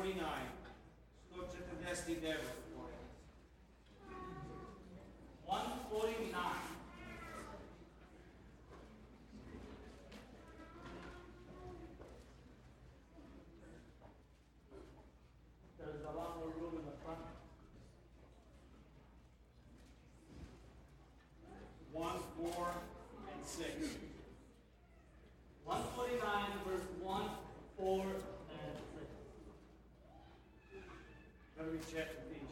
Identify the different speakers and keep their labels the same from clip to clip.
Speaker 1: 149. 149. 149. There's a lot more room in the front. 1, 4, and 6. 149 verse 1, 4, and 6. Let me check the page.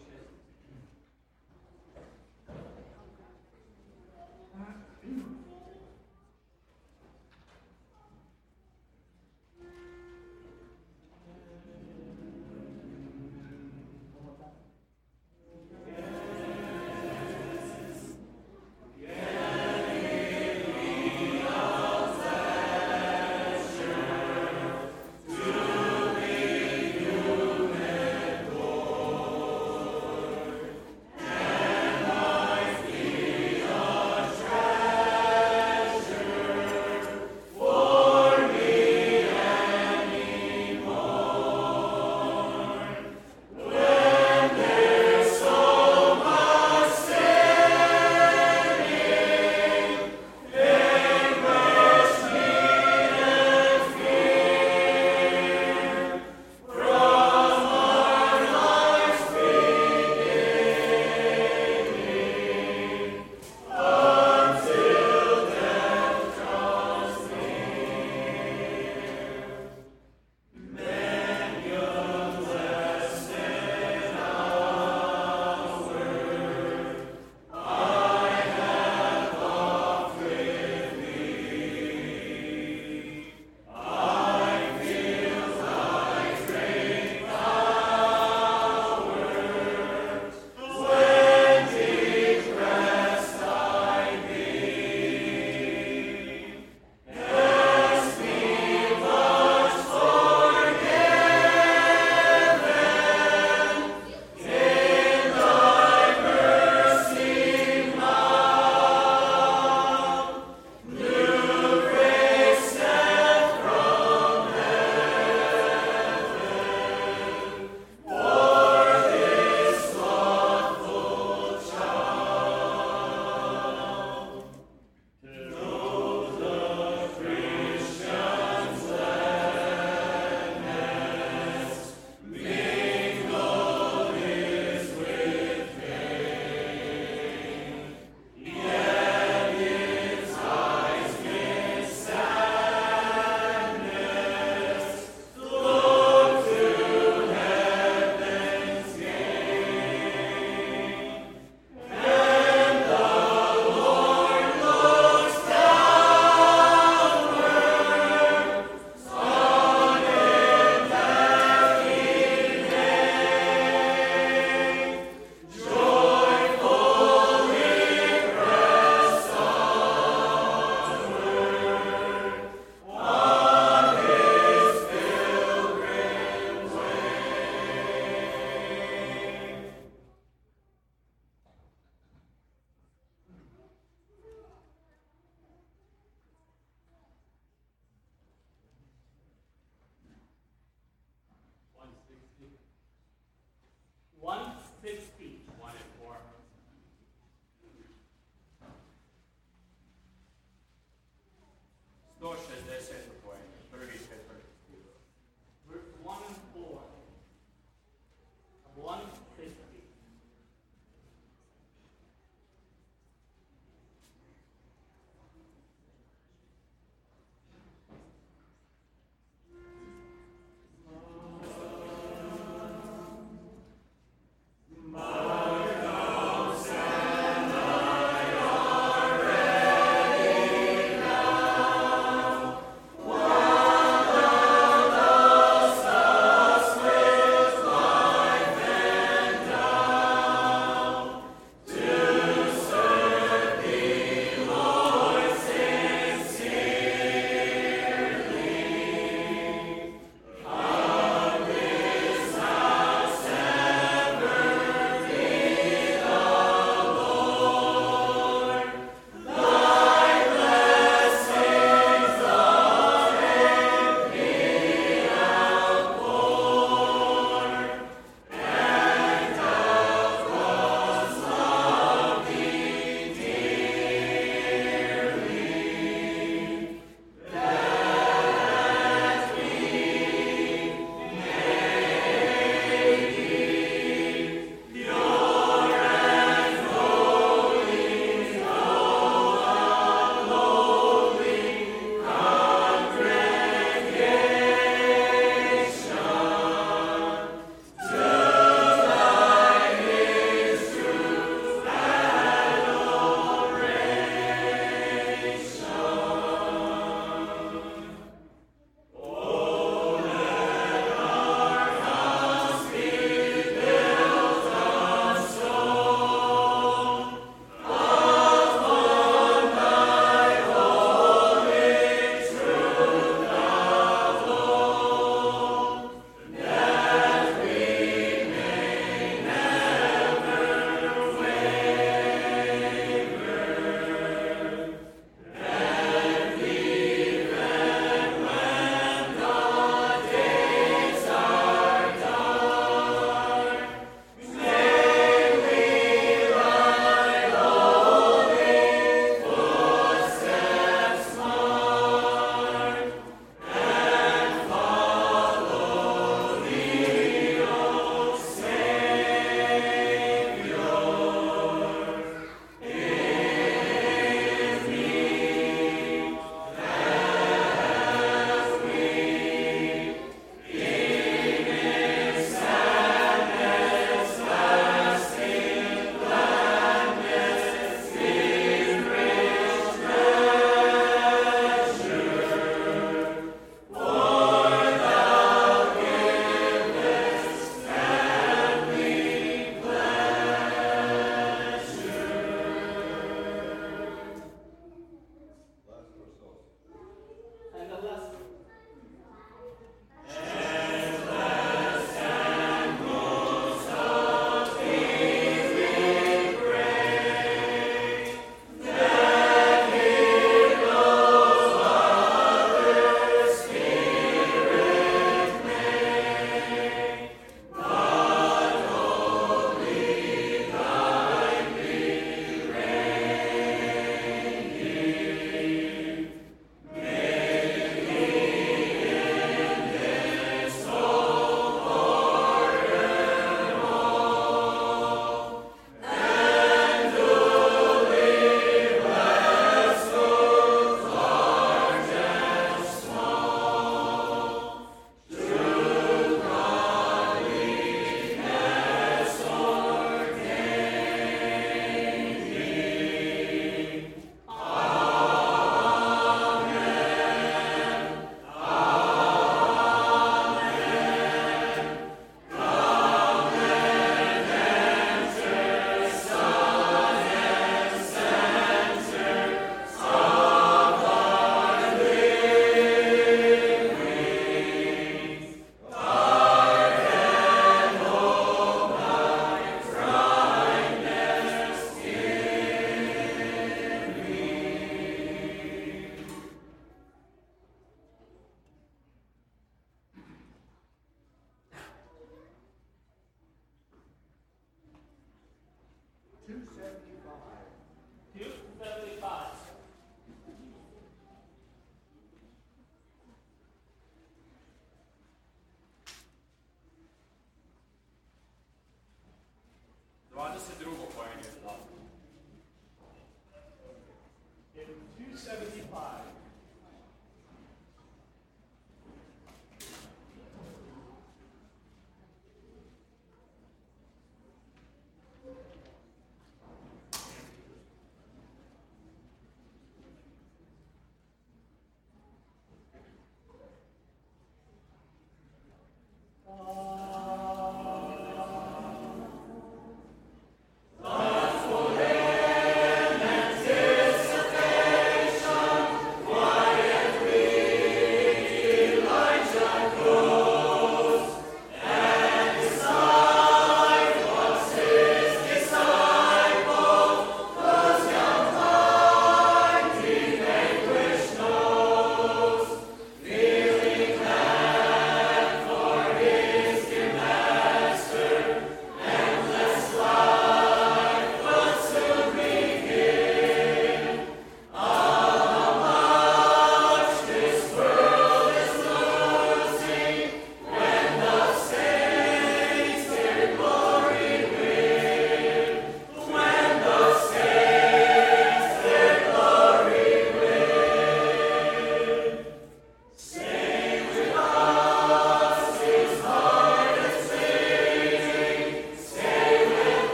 Speaker 2: That's what in anticipation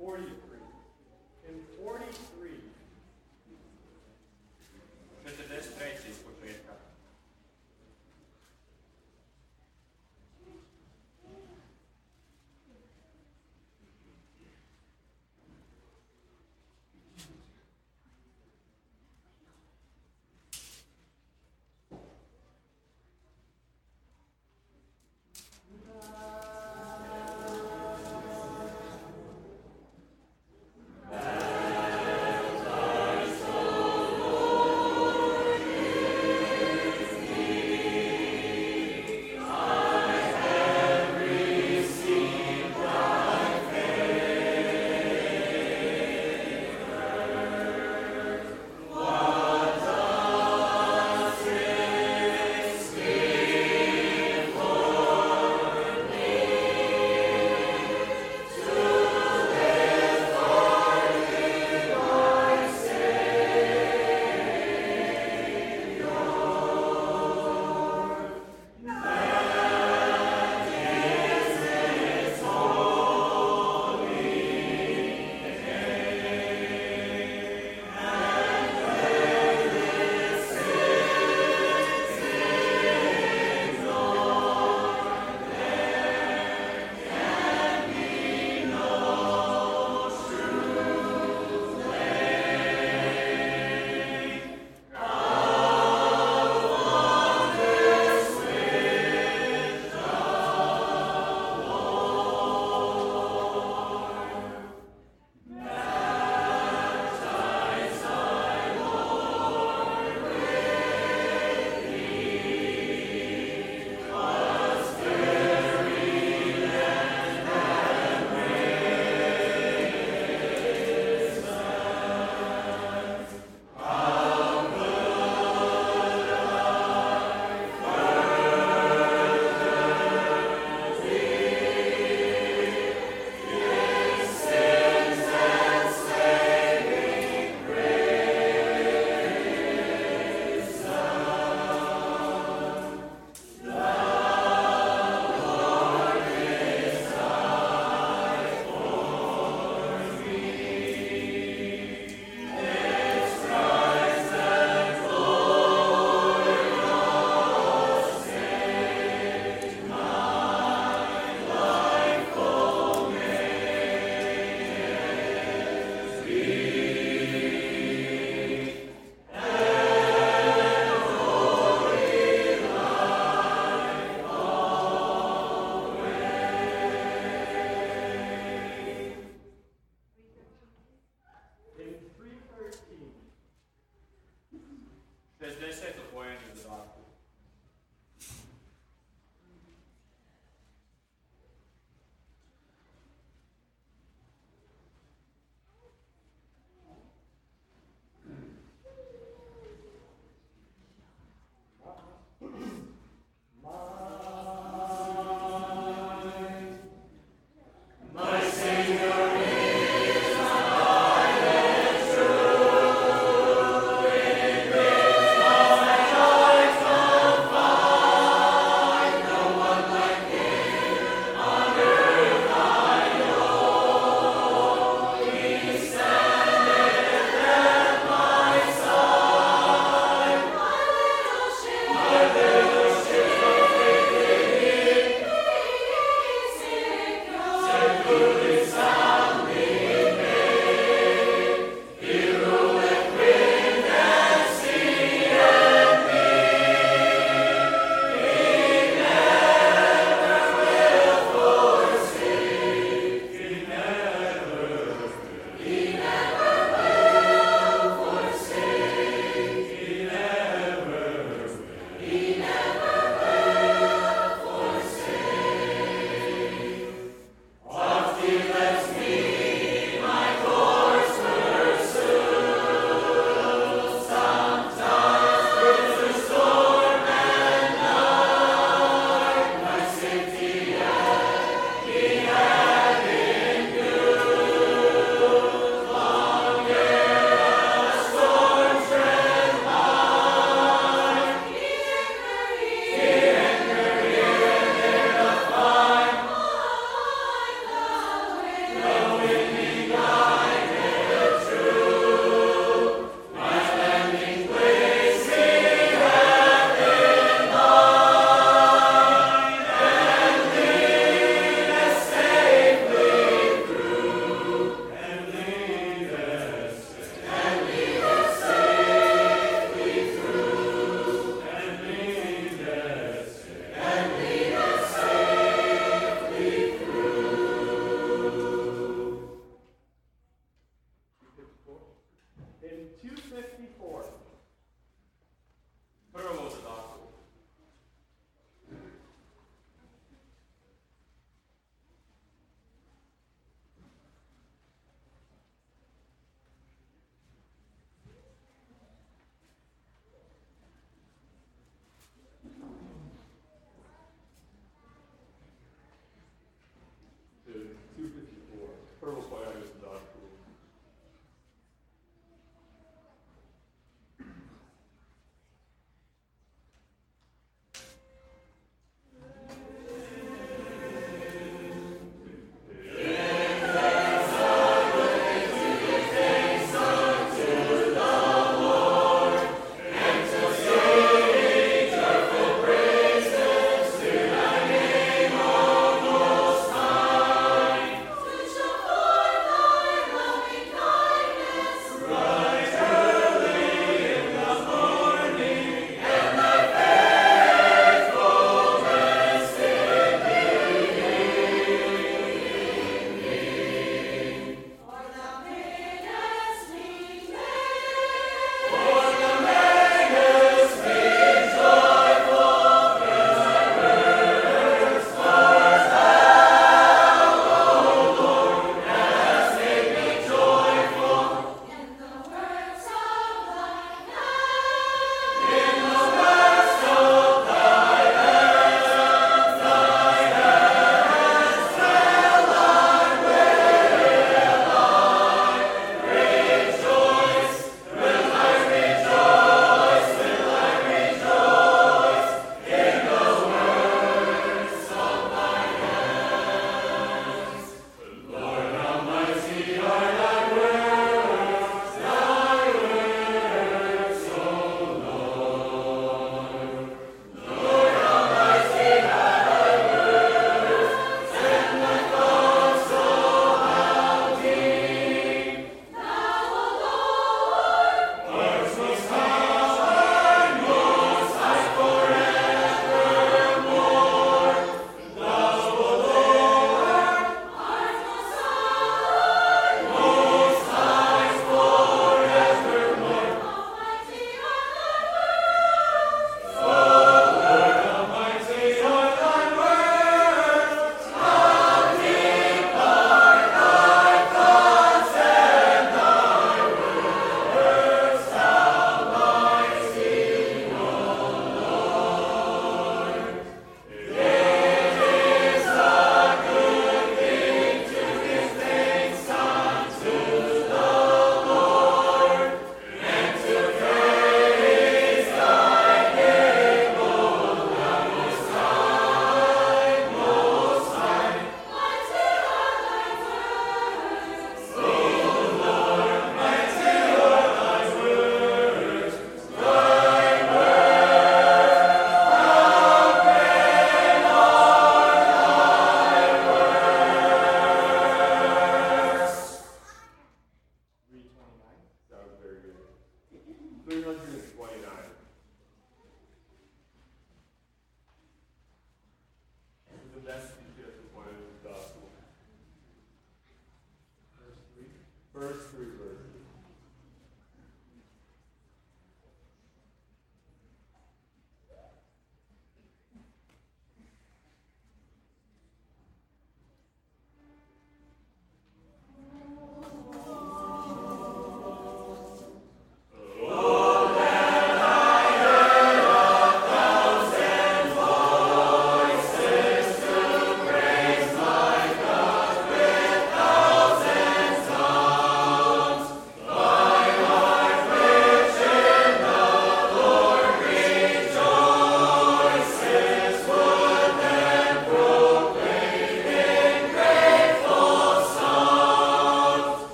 Speaker 2: 43. In 43.
Speaker 3: Šeit ir 10 reizes, kurš iet kā.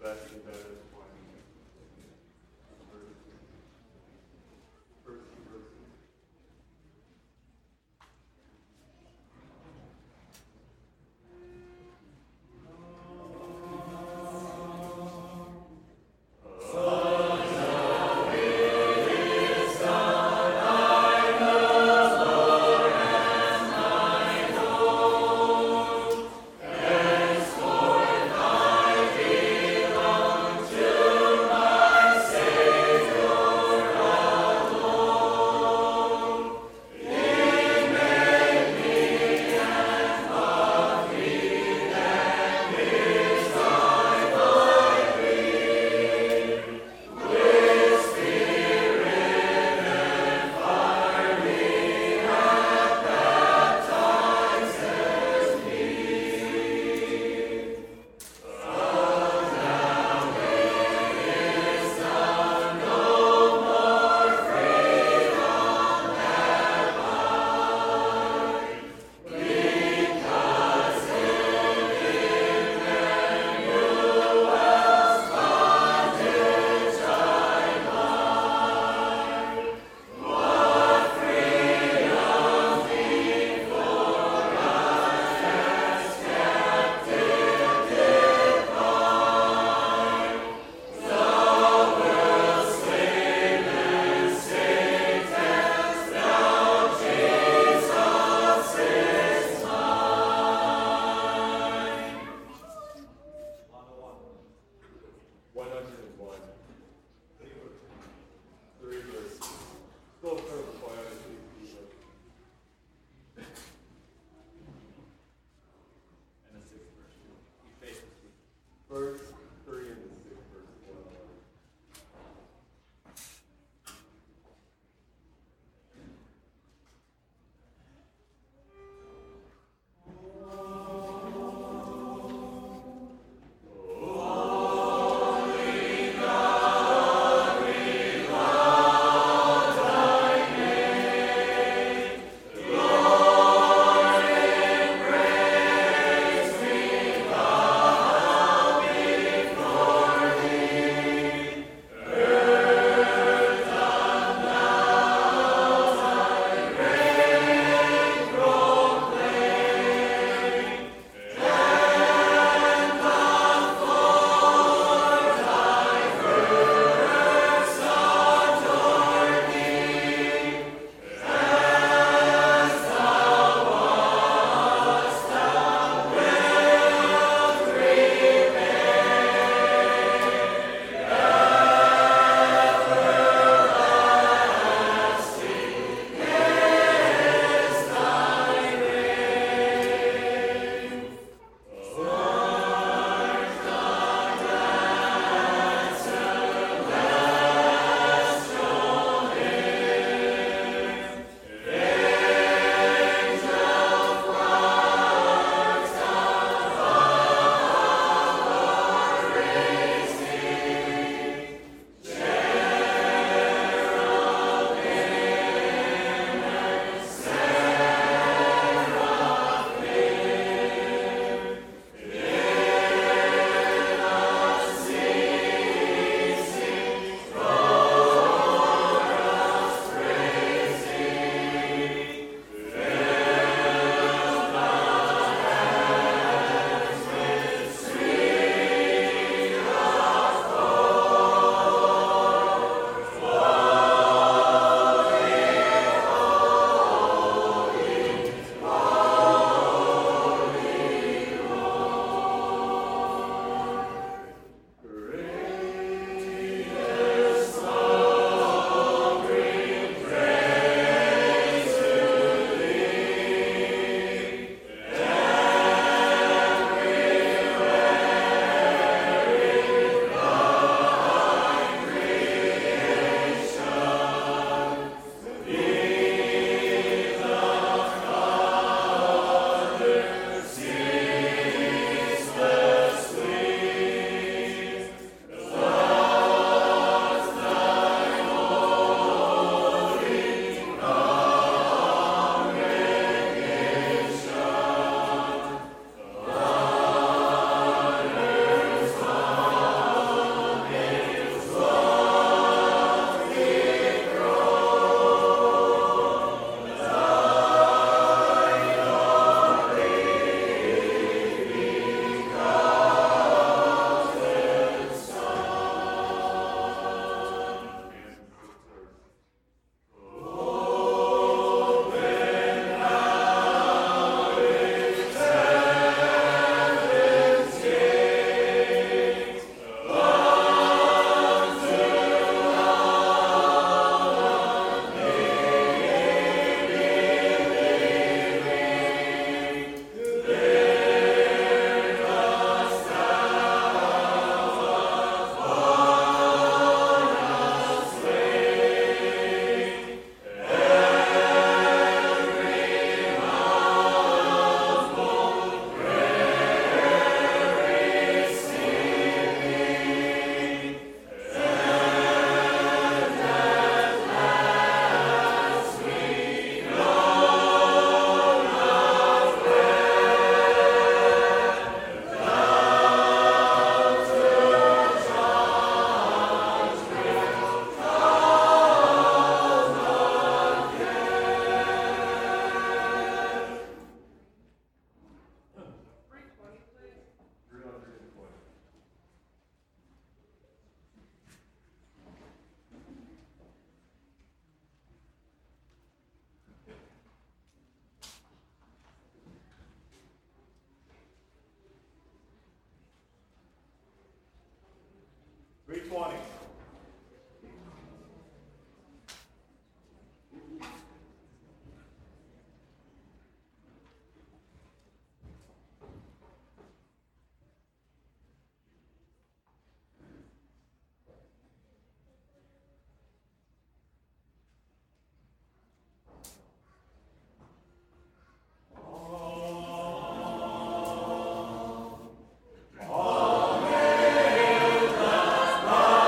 Speaker 4: Henceforth I belong to
Speaker 2: 320.
Speaker 4: Amen.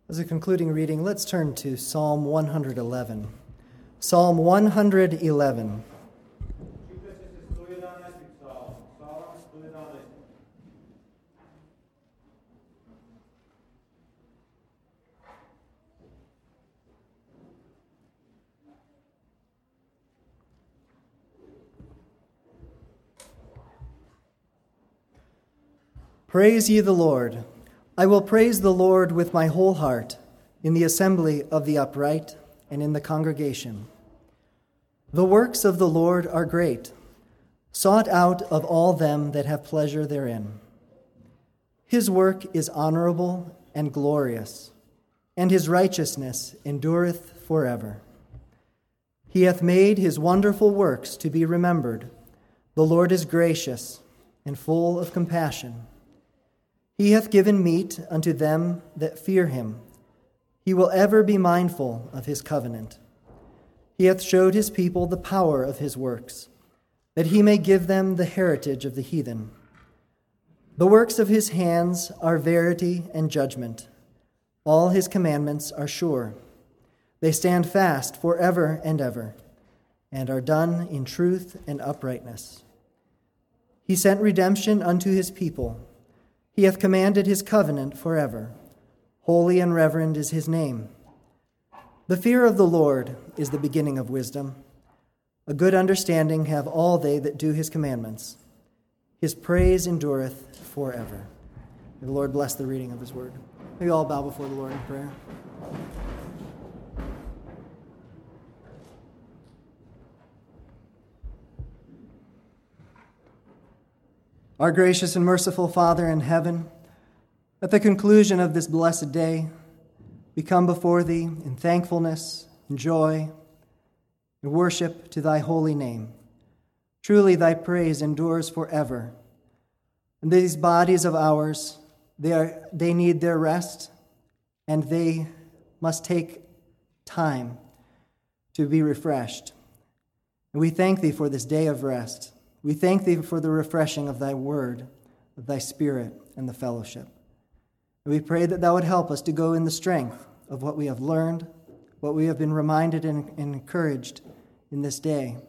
Speaker 4: As a concluding reading, let's turn to Psalm 111. Psalm 111. Praise ye the Lord. I will praise the Lord with my whole heart, in the assembly of the upright and in the congregation. The works of the Lord are great, sought out of all them that have pleasure therein. His work is honorable and glorious, and his righteousness endureth forever. He hath made his wonderful works to be remembered. The Lord is gracious and full of compassion. He hath given meat unto them that fear him. He will ever be mindful of his covenant. He hath showed his people the power of his works, that he may give them the heritage of the heathen. The works of his hands are verity and judgment. All his commandments are sure. They stand fast forever and ever, and are done in truth and uprightness. He sent redemption unto his people. He hath commanded his covenant forever. Holy and reverend is his name. The fear of the Lord is the beginning of wisdom. A good understanding have all they that do his commandments. His praise endureth forever. May the Lord bless the reading of his word. May we all bow before the Lord in prayer. Our gracious and merciful Father in heaven, at the conclusion of this blessed day, we come before thee in thankfulness and joy and worship to thy holy name. Truly thy praise endures forever. And these bodies of ours, they need their rest, and they must take time to be refreshed. And we thank thee for this day of rest. We thank thee for the refreshing of thy word, of thy spirit, and the fellowship. And we pray that thou would help us to go in the strength of what we have learned, what we have been reminded and encouraged in this day,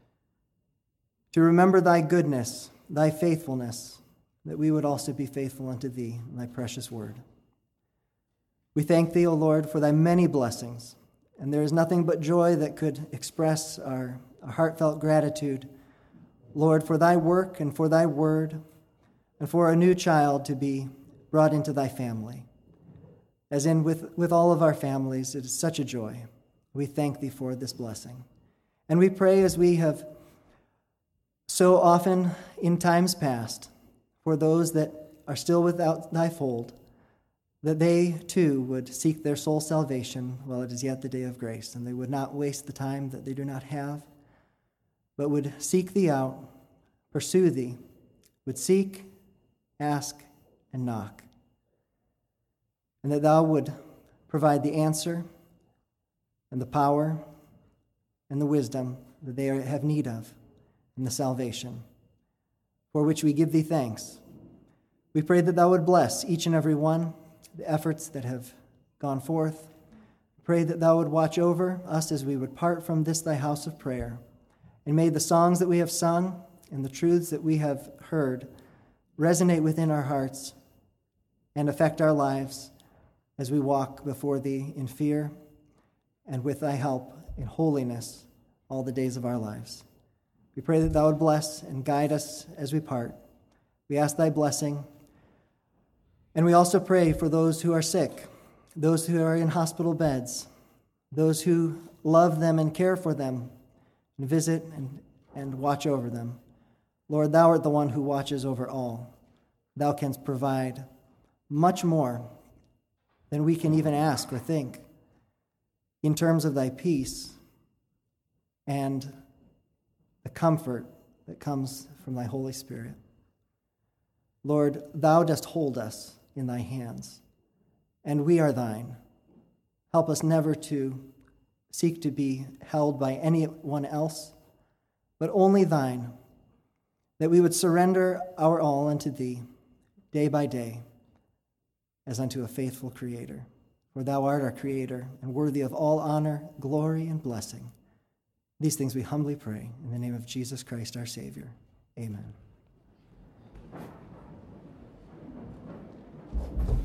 Speaker 4: to remember thy goodness, thy faithfulness, that we would also be faithful unto thee in thy precious word. We thank thee, O Lord, for thy many blessings, and there is nothing but joy that could express our heartfelt gratitude, Lord, for thy work and for thy word, and for a new child to be brought into thy family. As in with all of our families, it is such a joy. We thank thee for this blessing. And we pray, as we have so often in times past, for those that are still without thy fold, that they too would seek their soul salvation while it is yet the day of grace, and they would not waste the time that they do not have, but would seek thee out, pursue thee, would seek, ask, and knock. And that thou would provide the answer and the power and the wisdom that they have need of in the salvation, for which we give thee thanks. We pray that thou would bless each and every one, the efforts that have gone forth. Pray that thou would watch over us as we would part from this thy house of prayer. And may the songs that we have sung and the truths that we have heard resonate within our hearts and affect our lives as we walk before thee in fear and with thy help in holiness all the days of our lives. We pray that thou would bless and guide us as we part. We ask thy blessing. And we also pray for those who are sick, those who are in hospital beds, those who love them and care for them, and visit and watch over them. Lord, thou art the one who watches over all. Thou canst provide much more than we can even ask or think in terms of thy peace and the comfort that comes from thy Holy Spirit. Lord, thou dost hold us in thy hands, and we are thine. Help us never to seek to be held by anyone else, but only thine, that we would surrender our all unto thee day by day as unto a faithful Creator. for thou art our Creator, and worthy of all honor, glory, and blessing. These things we humbly pray in the name of Jesus Christ, our Savior. Amen.